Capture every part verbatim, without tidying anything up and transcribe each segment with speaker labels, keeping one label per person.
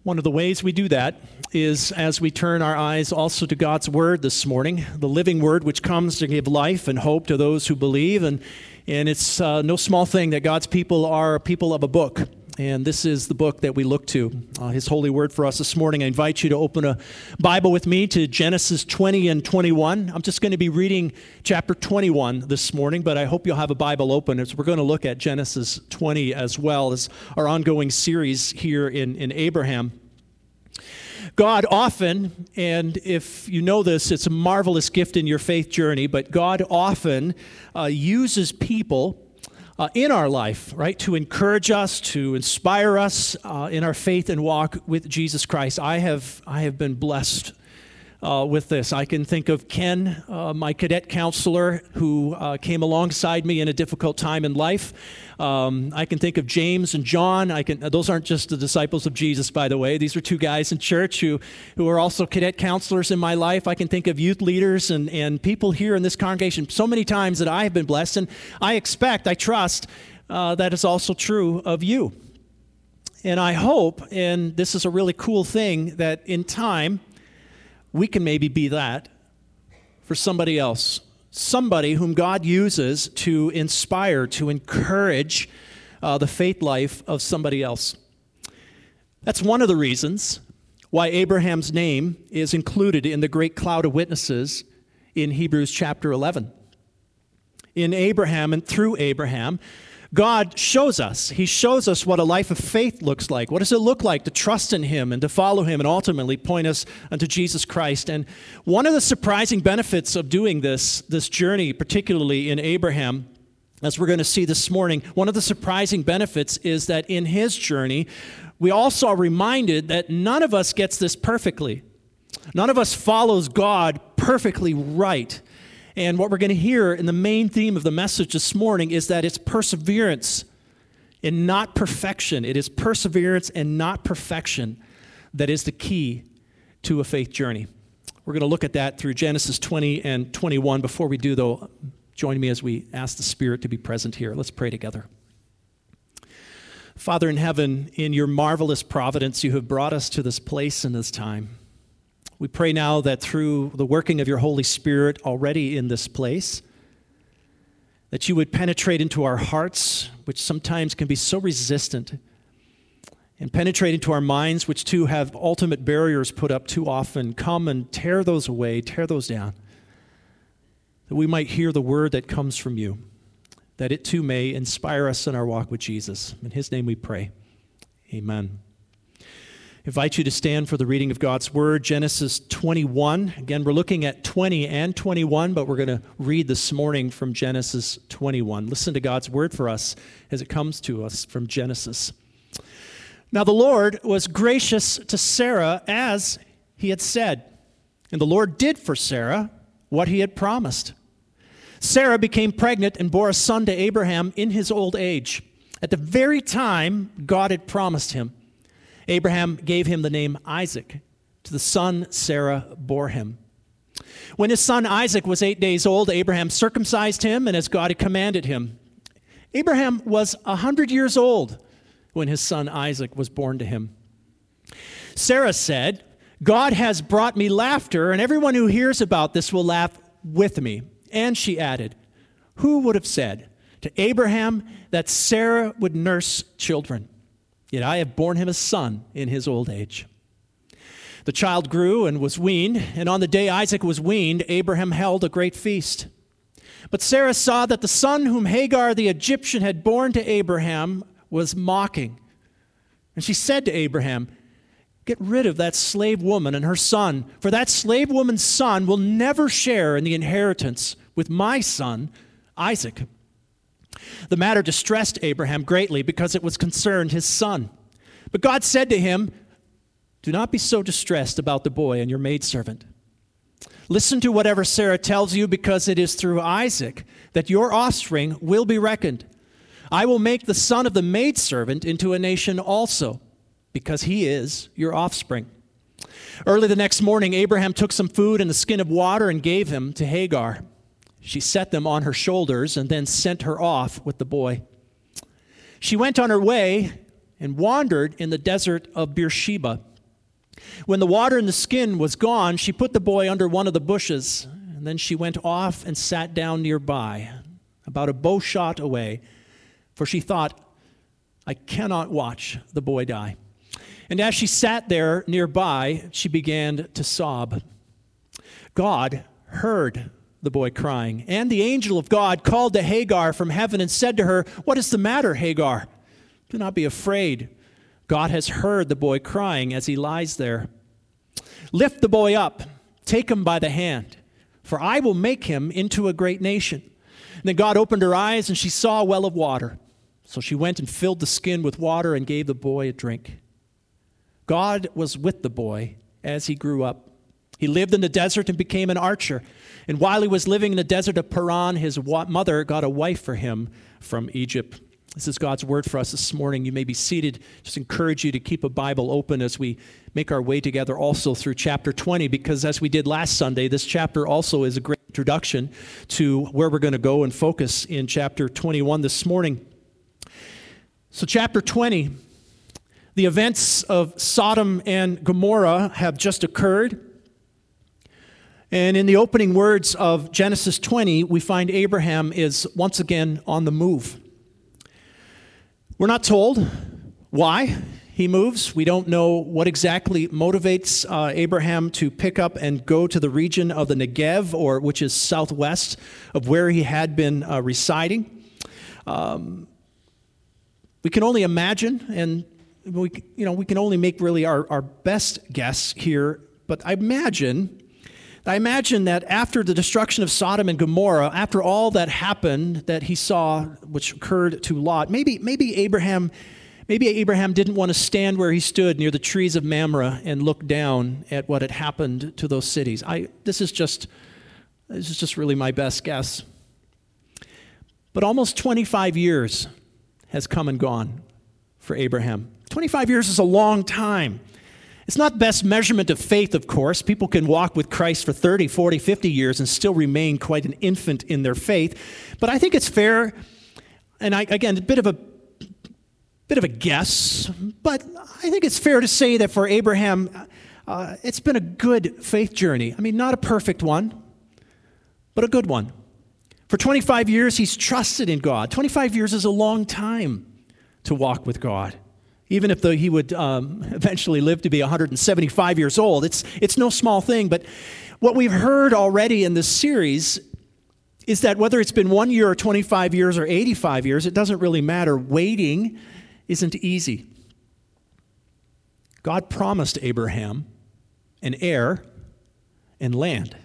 Speaker 1: One of the ways we do that is as we turn our eyes also to God's Word this morning, the living Word which comes to give life and hope to those who believe. And, and it's uh, no small thing that God's people are people of a book. And this is the book that we look to, uh, His holy word for us this morning. I invite you to open a Bible with me to Genesis twenty and twenty-one. I'm just going to be reading chapter twenty-one this morning, but I hope you'll have a Bible open as we're going to look at Genesis twenty as well as our ongoing series here in, in Abraham. God often, and if you know this, it's a marvelous gift in your faith journey, but God often uh, uses people Uh, in our life, right, to encourage us, to inspire us uh, in our faith and walk with Jesus Christ. I have I have been blessed uh, with this. I can think of Ken, uh, my cadet counselor, who uh, came alongside me in a difficult time in life. Um, I can think of James and John. I can. Those aren't just the disciples of Jesus, by the way. These are two guys in church who, who are also cadet counselors in my life. I can think of youth leaders and, and people here in this congregation so many times that I have been blessed. And I expect, I trust, uh, that is also true of you. And I hope, and this is a really cool thing, that in time, we can maybe be that for somebody else. Somebody whom God uses to inspire, to encourage uh, the faith life of somebody else. That's one of the reasons why Abraham's name is included in the great cloud of witnesses in Hebrews chapter eleven. In Abraham and through Abraham, God shows us, He shows us what a life of faith looks like. What does it look like to trust in Him and to follow Him and ultimately point us unto Jesus Christ? And one of the surprising benefits of doing this, this journey, particularly in Abraham, as we're going to see this morning, one of the surprising benefits is that in his journey, we also are reminded that none of us gets this perfectly. None of us follows God perfectly right. And what we're going to hear in the main theme of the message this morning is that it's perseverance and not perfection. It is perseverance and not perfection that is the key to a faith journey. We're going to look at that through Genesis twenty and twenty-one. Before we do, though, join me as we ask the Spirit to be present here. Let's pray together. Father in heaven, in your marvelous providence, you have brought us to this place and this time. We pray now that through the working of your Holy Spirit already in this place, that you would penetrate into our hearts, which sometimes can be so resistant, and penetrate into our minds, which too have ultimate barriers put up too often. Come and tear those away, tear those down, that we might hear the word that comes from you, that it too may inspire us in our walk with Jesus. In His name we pray. Amen. I invite you to stand for the reading of God's Word, Genesis twenty-one. Again, we're looking at twenty and twenty-one, but we're going to read this morning from Genesis twenty-one. Listen to God's Word for us as it comes to us from Genesis. Now the Lord was gracious to Sarah as He had said, and the Lord did for Sarah what He had promised. Sarah became pregnant and bore a son to Abraham in his old age, at the very time God had promised him. Abraham gave him the name Isaac to the son Sarah bore him. When his son Isaac was eight days old, Abraham circumcised him, and as God had commanded him. Abraham was a hundred years old when his son Isaac was born to him. Sarah said, God has brought me laughter, and everyone who hears about this will laugh with me. And she added, who would have said to Abraham that Sarah would nurse children? Yet I have borne him a son in his old age. The child grew and was weaned, and on the day Isaac was weaned, Abraham held a great feast. But Sarah saw that the son whom Hagar the Egyptian had borne to Abraham was mocking. And she said to Abraham, get rid of that slave woman and her son, for that slave woman's son will never share in the inheritance with my son, Isaac. The matter distressed Abraham greatly because it was concerned his son. But God said to him, do not be so distressed about the boy and your maidservant. Listen to whatever Sarah tells you, because it is through Isaac that your offspring will be reckoned. I will make the son of the maidservant into a nation also, because he is your offspring. Early the next morning, Abraham took some food and a skin of water and gave them to Hagar. She set them on her shoulders and then sent her off with the boy. She went on her way and wandered in the desert of Beersheba. When the water in the skin was gone, she put the boy under one of the bushes, and then she went off and sat down nearby, about a bow shot away, for she thought, I cannot watch the boy die. And as she sat there nearby, she began to sob. God heard the boy crying, and the angel of God called to Hagar from heaven and said to her, What is the matter, Hagar? Do not be afraid. God has heard the boy crying as he lies there. Lift the boy up, take him by the hand, for I will make him into a great nation. And then God opened her eyes, and she saw a well of water. So she went and filled the skin with water and gave the boy a drink. God was with the boy as he grew up. He lived in the desert and became an archer. And while he was living in the desert of Paran, his mother got a wife for him from Egypt. This is God's word for us this morning. You may be seated. Just encourage you to keep a Bible open as we make our way together also through chapter twenty, because as we did last Sunday, this chapter also is a great introduction to where we're going to go and focus in chapter twenty-one this morning. So chapter twenty, the events of Sodom and Gomorrah have just occurred. And in the opening words of Genesis twenty, we find Abraham is once again on the move. We're not told why he moves. We don't know what exactly motivates uh, Abraham to pick up and go to the region of the Negev, or which is southwest of where he had been uh, residing. Um, we can only imagine, and we, you know, we can only make really our, our best guess here. But I imagine. I imagine that after the destruction of Sodom and Gomorrah, after all that happened that he saw, which occurred to Lot, maybe maybe Abraham, maybe Abraham didn't want to stand where he stood near the trees of Mamre and look down at what had happened to those cities. I this is just this is just really my best guess. But almost twenty-five years has come and gone for Abraham. twenty-five years is a long time. It's not the best measurement of faith, of course. People can walk with Christ for thirty, forty, fifty years and still remain quite an infant in their faith. But I think it's fair, and I, again, a bit of a bit of a guess, but I think it's fair to say that for Abraham, uh, it's been a good faith journey. I mean, not a perfect one, but a good one. For twenty-five years, he's trusted in God. twenty-five years is a long time to walk with God. Even if the, he would um, eventually live to be one hundred seventy-five years old. It's, it's no small thing, but what we've heard already in this series is that whether it's been one year or twenty-five years or eighty-five years, it doesn't really matter. Waiting isn't easy. God promised Abraham an heir and land.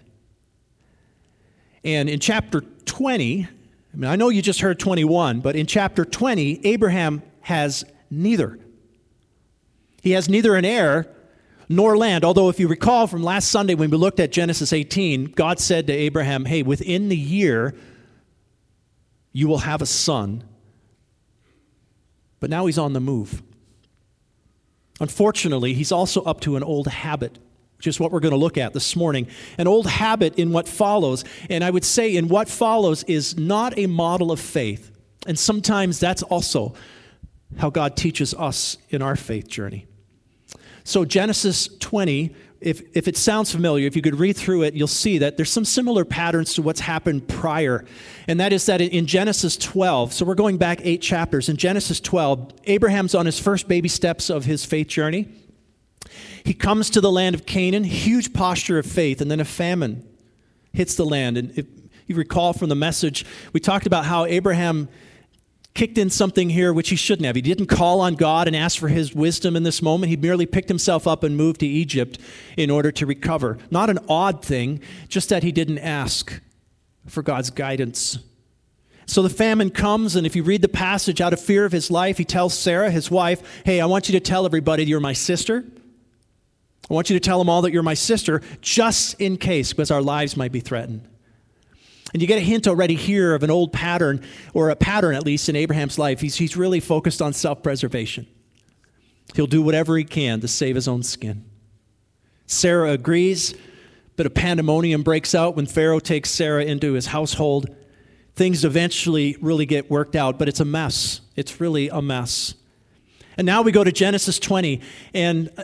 Speaker 1: And in chapter twenty, I mean, I know you just heard twenty-one, but in chapter twenty, Abraham has neither. He has neither an heir nor land. Although if you recall from last Sunday when we looked at Genesis eighteen, God said to Abraham, hey, within the year, you will have a son. But now he's on the move. Unfortunately, he's also up to an old habit, which is what we're going to look at this morning. An old habit in what follows. And I would say in what follows is not a model of faith. And sometimes that's also how God teaches us in our faith journey. So Genesis twenty, if, if it sounds familiar, if you could read through it, you'll see that there's some similar patterns to what's happened prior. And that is that in Genesis twelve, so we're going back eight chapters. In Genesis twelve, Abraham's on his first baby steps of his faith journey. He comes to the land of Canaan, huge posture of faith, and then a famine hits the land. And if you recall from the message, we talked about how Abraham kicked in something here which he shouldn't have. He didn't call on God and ask for his wisdom in this moment. He merely picked himself up and moved to Egypt in order to recover. Not an odd thing, just that he didn't ask for God's guidance. So the famine comes, and if you read the passage, out of fear of his life, he tells Sarah, his wife, hey, I want you to tell everybody you're my sister. I want you to tell them all that you're my sister, just in case, because our lives might be threatened. And you get a hint already here of an old pattern, or a pattern at least in Abraham's life. He's, he's really focused on self-preservation. He'll do whatever he can to save his own skin. Sarah agrees, but a pandemonium breaks out when Pharaoh takes Sarah into his household. Things eventually really get worked out, but it's a mess. It's really a mess. And now we go to Genesis twenty, and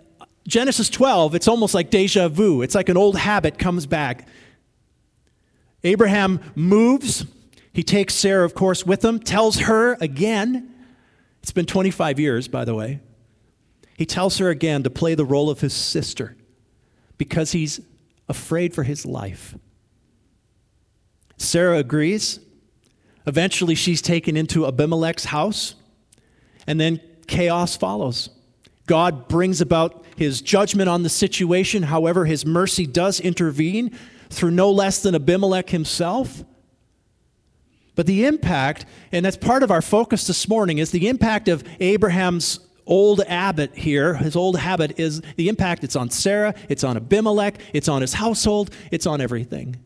Speaker 1: Genesis twelve, it's almost like deja vu. It's like an old habit comes back. Abraham moves. He takes Sarah, of course, with him, tells her again, it's been twenty-five years, by the way. He tells her again to play the role of his sister because he's afraid for his life. Sarah agrees. Eventually, she's taken into Abimelech's house, and then chaos follows. God brings about his judgment on the situation. However, his mercy does intervene through no less than Abimelech himself. But the impact, and that's part of our focus this morning, is the impact of Abraham's old habit here. His old habit is the impact. It's on Sarah, it's on Abimelech, it's on his household, it's on everything.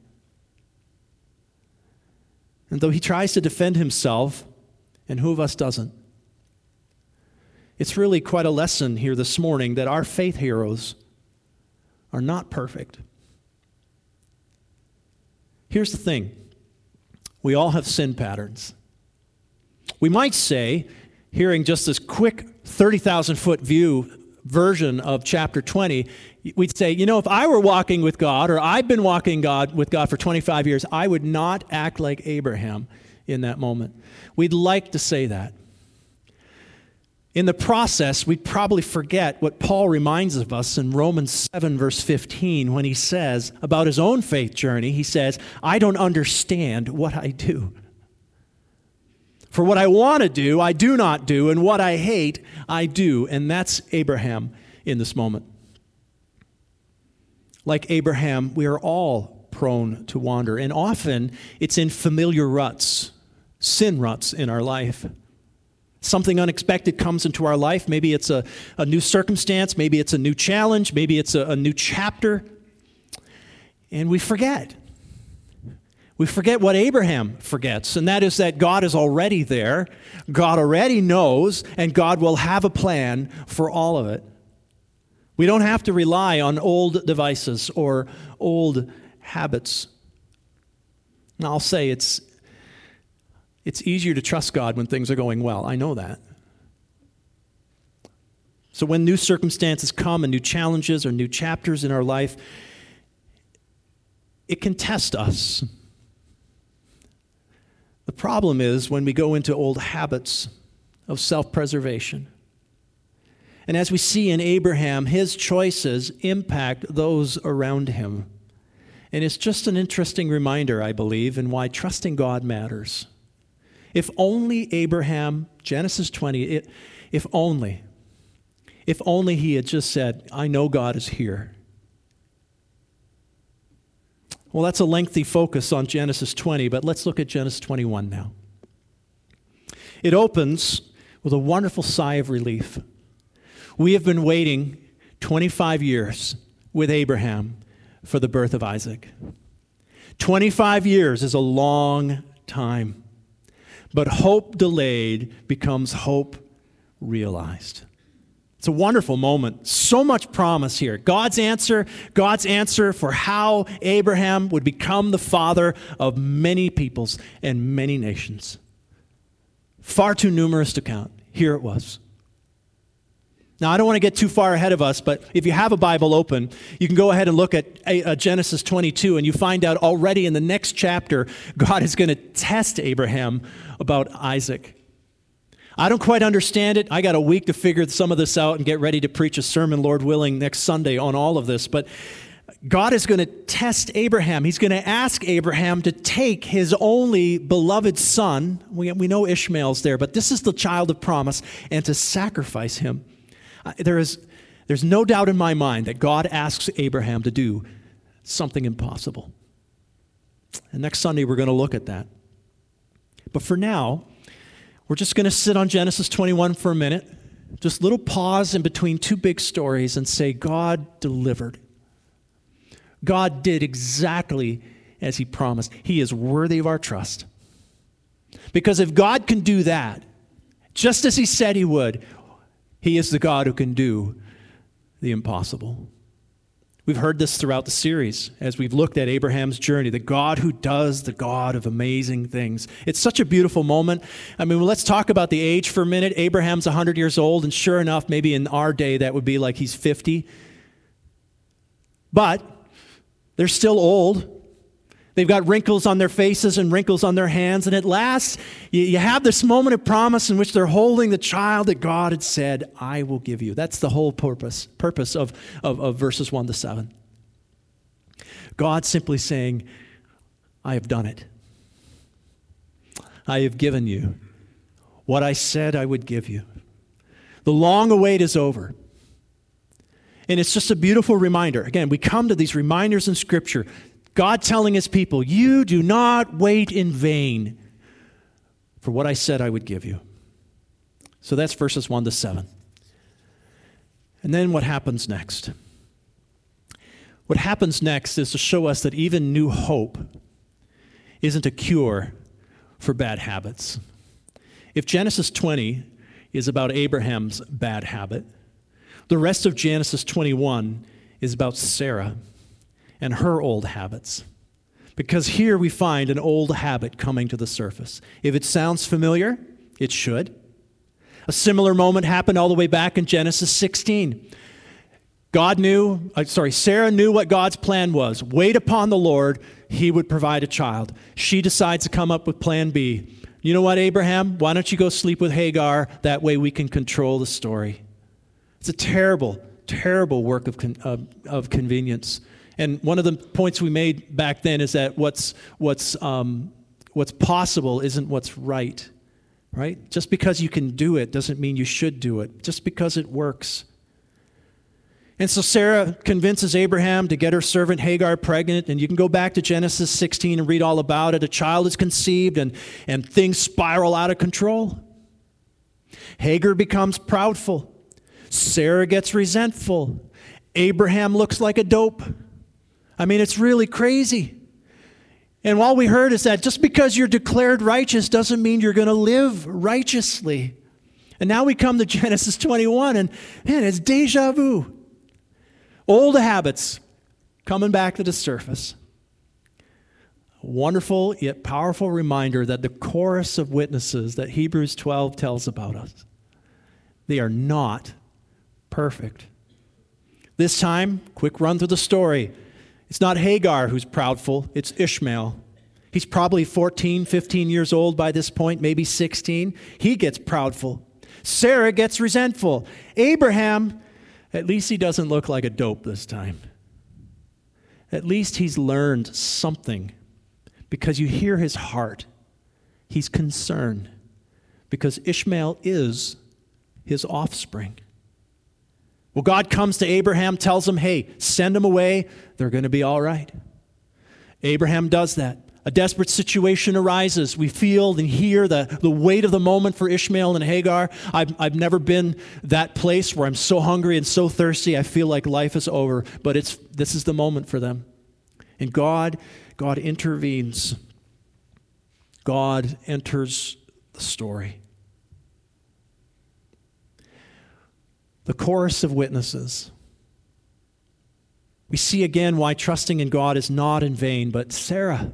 Speaker 1: And though he tries to defend himself, and who of us doesn't? It's really quite a lesson here this morning that our faith heroes are not perfect. Here's the thing. We all have sin patterns. We might say, hearing just this quick thirty thousand foot view version of chapter twenty, we'd say, you know, if I were walking with God, or I've been walking God with God for twenty-five years, I would not act like Abraham in that moment. We'd like to say that. In the process, we'd probably forget what Paul reminds of us in Romans seven, verse fifteen, when he says about his own faith journey, he says, I don't understand what I do. For what I want to do, I do not do, and what I hate, I do. And that's Abraham in this moment. Like Abraham, we are all prone to wander, and often it's in familiar ruts, sin ruts in our life. Something unexpected comes into our life. Maybe it's a, a new circumstance. Maybe it's a new challenge. Maybe it's a, a new chapter. And we forget. We forget what Abraham forgets, and that is that God is already there. God already knows, and God will have a plan for all of it. We don't have to rely on old devices or old habits. Now, I'll say it's It's easier to trust God when things are going well. I know that. So when new circumstances come and new challenges or new chapters in our life, it can test us. The problem is when we go into old habits of self-preservation. And as we see in Abraham, his choices impact those around him. And it's just an interesting reminder, I believe, in why trusting God matters. If only Abraham, Genesis twenty, it, if only, if only he had just said, I know God is here. Well, that's a lengthy focus on Genesis twenty, but let's look at Genesis twenty-one now. It opens with a wonderful sigh of relief. We have been waiting twenty-five years with Abraham for the birth of Isaac. twenty-five years is a long time. But hope delayed becomes hope realized. It's a wonderful moment. So much promise here. God's answer, God's answer for how Abraham would become the father of many peoples and many nations. Far too numerous to count. Here it was. Now, I don't want to get too far ahead of us, but if you have a Bible open, you can go ahead and look at uh, Genesis twenty-two, and you find out already in the next chapter, God is going to test Abraham about Isaac. I don't quite understand it. I got a week to figure some of this out and get ready to preach a sermon, Lord willing, next Sunday on all of this. But God is going to test Abraham. He's going to ask Abraham to take his only beloved son. We, we know Ishmael's there, but this is the child of promise, and to sacrifice him. There is, there's no doubt in my mind that God asks Abraham to do something impossible. And next Sunday, we're going to look at that. But for now, we're just going to sit on Genesis twenty-one for a minute, just a little pause in between two big stories and say, God delivered. God did exactly as he promised. He is worthy of our trust. Because if God can do that, just as he said he would, he is the God who can do the impossible. We've heard this throughout the series as we've looked at Abraham's journey, the God who does, the God of amazing things. It's such a beautiful moment. I mean, let's talk about the age for a minute. Abraham's one hundred years old, and sure enough, maybe in our day that would be like he's fifty. But they're still old. They've got wrinkles on their faces and wrinkles on their hands. And at last, you, you have this moment of promise in which they're holding the child that God had said, I will give you. That's the whole purpose, purpose of, of, of verses one to seven. God simply saying, I have done it. I have given you what I said I would give you. The long await is over. And it's just a beautiful reminder. Again, we come to these reminders in Scripture. God telling his people, you do not wait in vain for what I said I would give you. So that's verses one to seven. And then what happens next? What happens next is to show us that even new hope isn't a cure for bad habits. If Genesis twenty is about Abraham's bad habit, the rest of Genesis twenty-one is about Sarah and her old habits. Because here we find an old habit coming to the surface. If it sounds familiar, it should. A similar moment happened all the way back in Genesis sixteen. God knew, uh, sorry, Sarah knew what God's plan was. Wait upon the Lord, he would provide a child. She decides to come up with plan B. You know what, Abraham? Why don't you go sleep with Hagar? That way we can control the story. It's a terrible, terrible work of, con- of, of convenience. And one of the points we made back then is that what's what's um, what's possible isn't what's right, right? Just because you can do it doesn't mean you should do it. Just because it works. And so Sarah convinces Abraham to get her servant Hagar pregnant, and you can go back to Genesis sixteen and read all about it. A child is conceived, and, and things spiral out of control. Hagar becomes proudful. Sarah gets resentful. Abraham looks like a dope. I mean, it's really crazy. And all we heard is that just because you're declared righteous doesn't mean you're going to live righteously. And now we come to Genesis twenty-one, and man, it's deja vu. Old habits coming back to the surface. A wonderful yet powerful reminder that the chorus of witnesses that Hebrews twelve tells about us, they are not perfect. This time, quick run through the story. It's not Hagar who's proudful, it's Ishmael. He's probably fourteen, fifteen years old by this point, maybe sixteen. He gets proudful. Sarah gets resentful. Abraham, at least he doesn't look like a dope this time. At least he's learned something, because you hear his heart. He's concerned because Ishmael is his offspring. Well, God comes to Abraham, tells him, hey, send them away. They're going to be all right. Abraham does that. A desperate situation arises. We feel and hear the, the weight of the moment for Ishmael and Hagar. I've, I've never been that place where I'm so hungry and so thirsty, I feel like life is over. But it's this is the moment for them. And God, God intervenes. God enters the story. The chorus of witnesses. We see again why trusting in God is not in vain, but Sarah.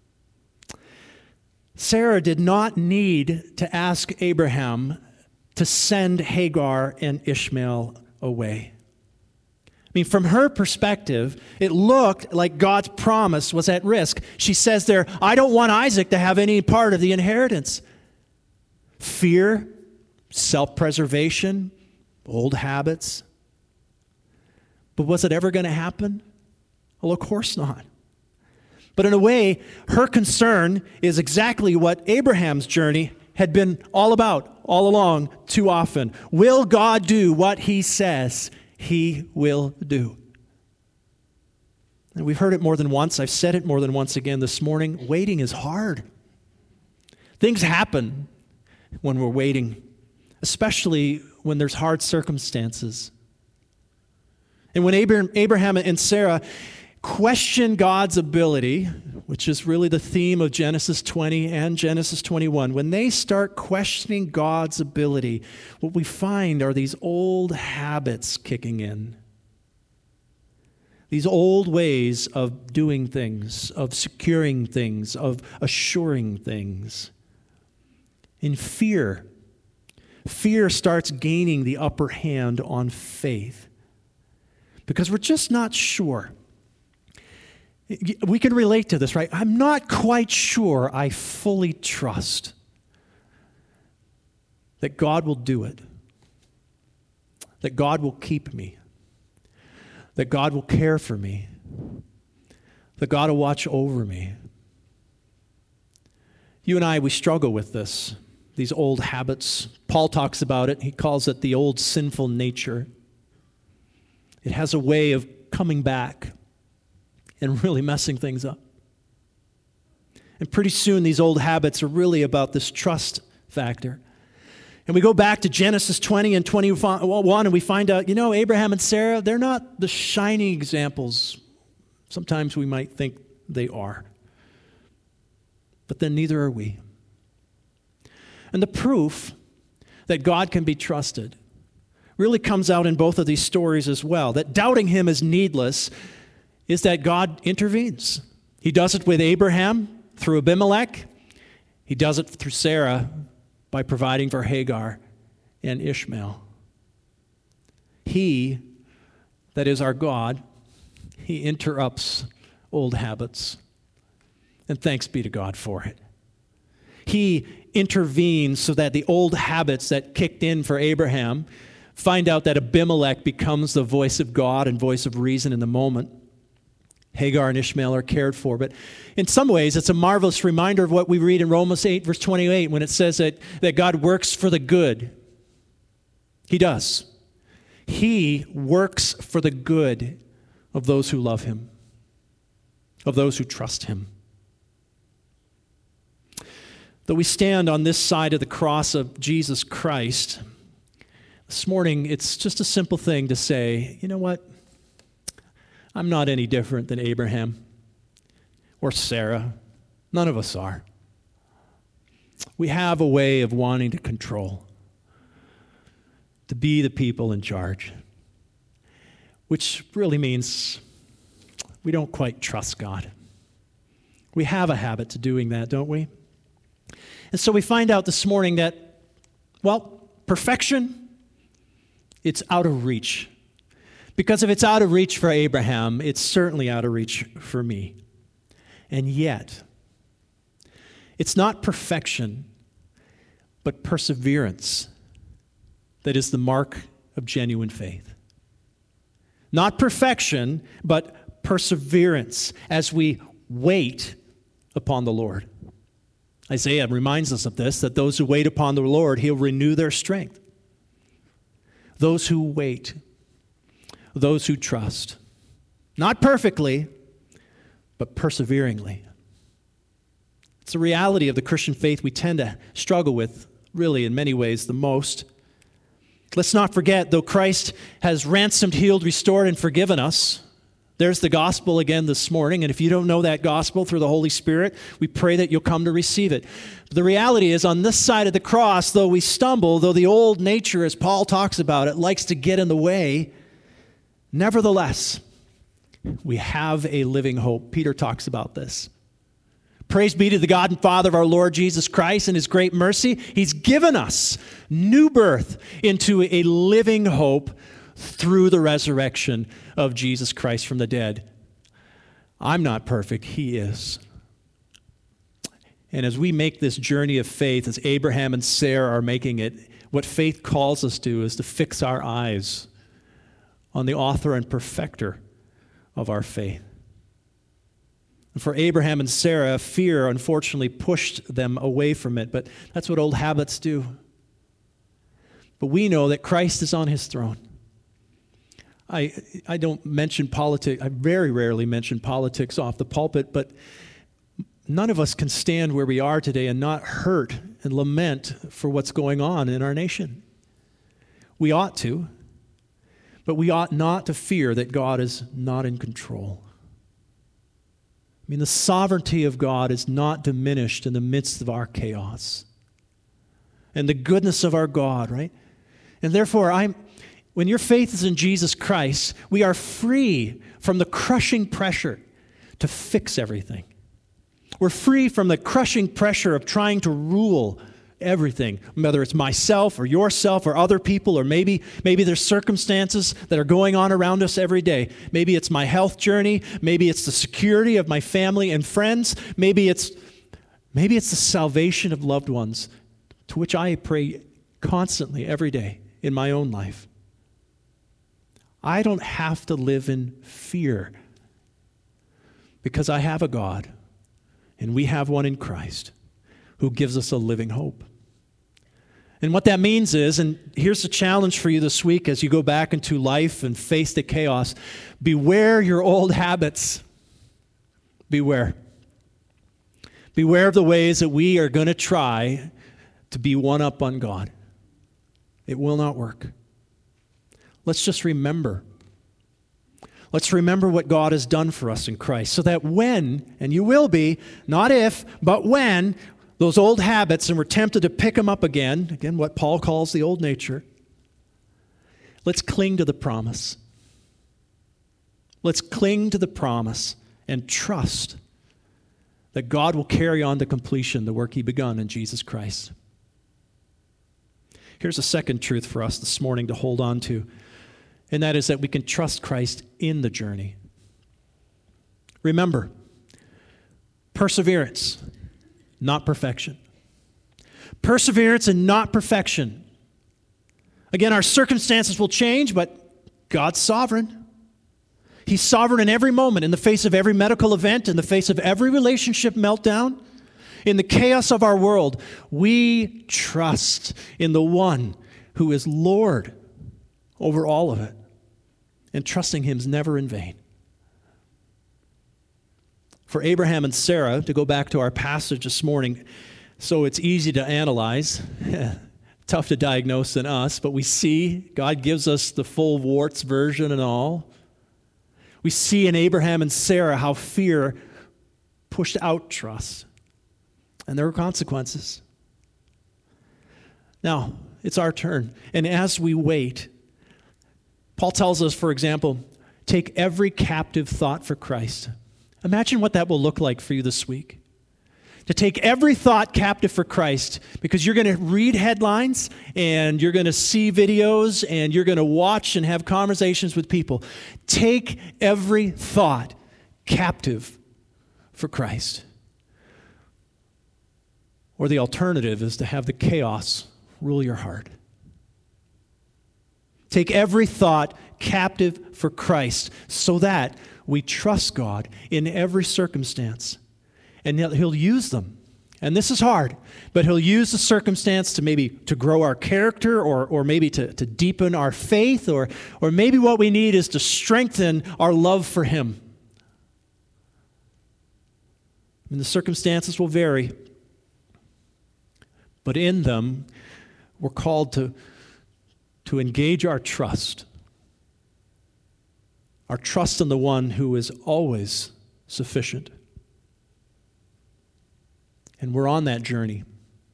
Speaker 1: Sarah did not need to ask Abraham to send Hagar and Ishmael away. I mean, from her perspective, it looked like God's promise was at risk. She says there, I don't want Isaac to have any part of the inheritance. Fear, self-preservation, old habits. But was it ever going to happen? Well, of course not. But in a way, her concern is exactly what Abraham's journey had been all about, all along, too often. Will God do what he says he will do? And we've heard it more than once. I've said it more than once again this morning. Waiting is hard. Things happen when we're waiting, especially when there's hard circumstances. And when Abraham and Sarah question God's ability, which is really the theme of Genesis twenty and Genesis twenty-one, when they start questioning God's ability, what we find are these old habits kicking in. These old ways of doing things, of securing things, of assuring things. In fear, fear starts gaining the upper hand on faith because we're just not sure. We can relate to this, right? I'm not quite sure I fully trust that God will do it, that God will keep me, that God will care for me, that God will watch over me. You and I, we struggle with this, these old habits. Paul talks about it. He calls it the old sinful nature. It has a way of coming back and really messing things up. And pretty soon these old habits are really about this trust factor. And we go back to Genesis twenty and twenty-one and we find out, you know, Abraham and Sarah, they're not the shining examples sometimes we might think they are. But then neither are we. And the proof that God can be trusted really comes out in both of these stories as well. That doubting him is needless is that God intervenes. He does it with Abraham through Abimelech. He does it through Sarah by providing for Hagar and Ishmael. He, that is our God, he interrupts old habits. And thanks be to God for it. He intervenes so that the old habits that kicked in for Abraham find out that Abimelech becomes the voice of God and voice of reason in the moment. Hagar and Ishmael are cared for. But in some ways, it's a marvelous reminder of what we read in Romans eight, verse twenty-eight, when it says that, that God works for the good. He does. He works for the good of those who love him, of those who trust him. Though we stand on this side of the cross of Jesus Christ, this morning it's just a simple thing to say, you know what? I'm not any different than Abraham or Sarah. None of us are. We have a way of wanting to control, to be the people in charge, which really means we don't quite trust God. We have a habit to doing that, don't we? And so we find out this morning that, well, perfection, it's out of reach. Because if it's out of reach for Abraham, it's certainly out of reach for me. And yet, it's not perfection, but perseverance that is the mark of genuine faith. Not perfection, but perseverance as we wait upon the Lord. Isaiah reminds us of this, that those who wait upon the Lord, he'll renew their strength. Those who wait, those who trust, not perfectly, but perseveringly. It's the reality of the Christian faith we tend to struggle with, really, in many ways, the most. Let's not forget, though Christ has ransomed, healed, restored, and forgiven us, there's the gospel again this morning, and if you don't know that gospel through the Holy Spirit, we pray that you'll come to receive it. But the reality is, on this side of the cross, though we stumble, though the old nature, as Paul talks about it, likes to get in the way, nevertheless, we have a living hope. Peter talks about this. Praise be to the God and Father of our Lord Jesus Christ and his great mercy. He's given us new birth into a living hope through the resurrection of Jesus Christ from the dead. I'm not perfect. He is. And as we make this journey of faith, as Abraham and Sarah are making it, what faith calls us to is to fix our eyes on the author and perfecter of our faith. And for Abraham and Sarah, fear unfortunately pushed them away from it, but that's what old habits do. But we know that Christ is on his throne. I, I don't mention politics. I very rarely mention politics off the pulpit, but none of us can stand where we are today and not hurt and lament for what's going on in our nation. We ought to, but we ought not to fear that God is not in control. I mean, the sovereignty of God is not diminished in the midst of our chaos. And the goodness of our God, right? And therefore, I'm When your faith is in Jesus Christ, we are free from the crushing pressure to fix everything. We're free from the crushing pressure of trying to rule everything, whether it's myself or yourself or other people, or maybe maybe there's circumstances that are going on around us every day. Maybe it's my health journey, maybe it's the security of my family and friends, maybe it's maybe it's the salvation of loved ones, to which I pray constantly every day in my own life. I don't have to live in fear because I have a God, and we have one in Christ who gives us a living hope. And what that means is, and here's the challenge for you this week as you go back into life and face the chaos, beware your old habits. Beware. Beware of the ways that we are going to try to be one up on God. It will not work. Let's just remember. Let's remember what God has done for us in Christ, so that when, and you will be, not if, but when, those old habits, and we're tempted to pick them up again, again, what Paul calls the old nature, let's cling to the promise. Let's cling to the promise and trust that God will carry on to completion the work He begun in Jesus Christ. Here's a second truth for us this morning to hold on to, and that is that we can trust Christ in the journey. Remember, perseverance, not perfection. Perseverance and not perfection. Again, our circumstances will change, but God's sovereign. He's sovereign in every moment, in the face of every medical event, in the face of every relationship meltdown, in the chaos of our world. We trust in the one who is Lord over all of it. And trusting Him is never in vain. For Abraham and Sarah, to go back to our passage this morning, so it's easy to analyze, tough to diagnose in us, but we see God gives us the full warts version and all. We see in Abraham and Sarah how fear pushed out trust, and there were consequences. Now, it's our turn, and as we wait, Paul tells us, for example, take every captive thought for Christ. Imagine what that will look like for you this week. To take every thought captive for Christ, because you're going to read headlines and you're going to see videos and you're going to watch and have conversations with people. Take every thought captive for Christ. Or the alternative is to have the chaos rule your heart. Take every thought captive for Christ so that we trust God in every circumstance. And He'll use them. And this is hard, but He'll use the circumstance to maybe to grow our character, or, or maybe to, to deepen our faith, or, or maybe what we need is to strengthen our love for Him. And the circumstances will vary, but in them, we're called to, to engage our trust. Our trust in the one who is always sufficient. And we're on that journey.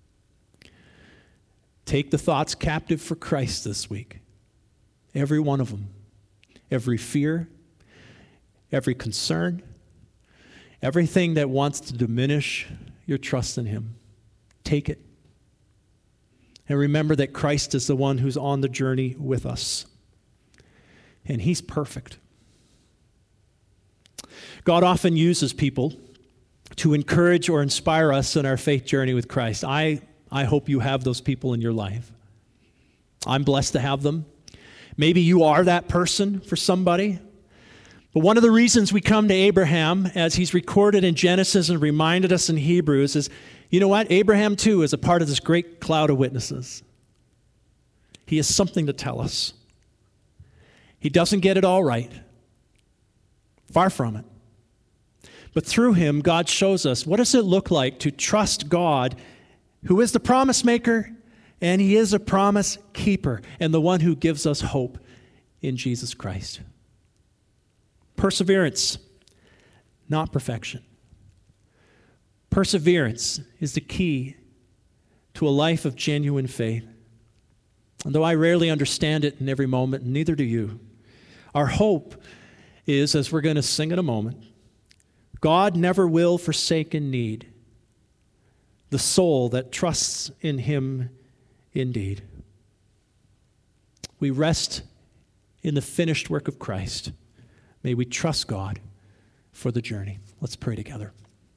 Speaker 1: Take the thoughts captive for Christ this week. Every one of them. Every fear, every concern, everything that wants to diminish your trust in Him. Take it. And remember that Christ is the one who's on the journey with us. And He's perfect. God often uses people to encourage or inspire us in our faith journey with Christ. I, I hope you have those people in your life. I'm blessed to have them. Maybe you are that person for somebody. But one of the reasons we come to Abraham, as he's recorded in Genesis and reminded us in Hebrews, is, you know what? Abraham too is a part of this great cloud of witnesses. He has something to tell us. He doesn't get it all right. Far from it. But through him, God shows us what does it look like to trust God, who is the promise maker, and He is a promise keeper, and the one who gives us hope in Jesus Christ. Perseverance, not perfection. Perseverance is the key to a life of genuine faith. And though I rarely understand it in every moment, neither do you, our hope is, as we're going to sing in a moment, God never will forsake in need the soul that trusts in him indeed. We rest in the finished work of Christ. May we trust God for the journey. Let's pray together.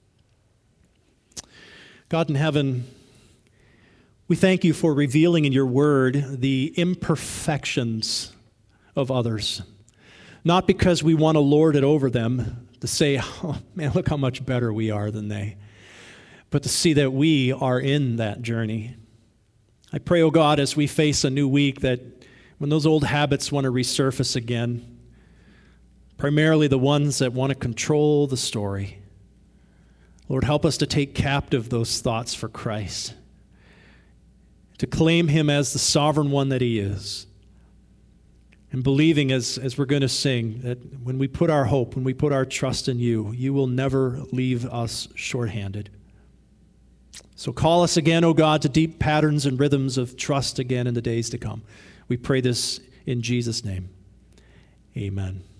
Speaker 1: God in heaven, we thank you for revealing in your word the imperfections of others. Not because we want to lord it over them, to say, oh man, look how much better we are than they, but to see that we are in that journey. I pray, oh God, as we face a new week, that when those old habits want to resurface again, primarily the ones that want to control the story, Lord, help us to take captive those thoughts for Christ, to claim him as the sovereign one that he is, and believing, as, as we're going to sing, that when we put our hope, when we put our trust in you, you will never leave us shorthanded. So call us again, O God, to deep patterns and rhythms of trust again in the days to come. We pray this in Jesus' name. Amen.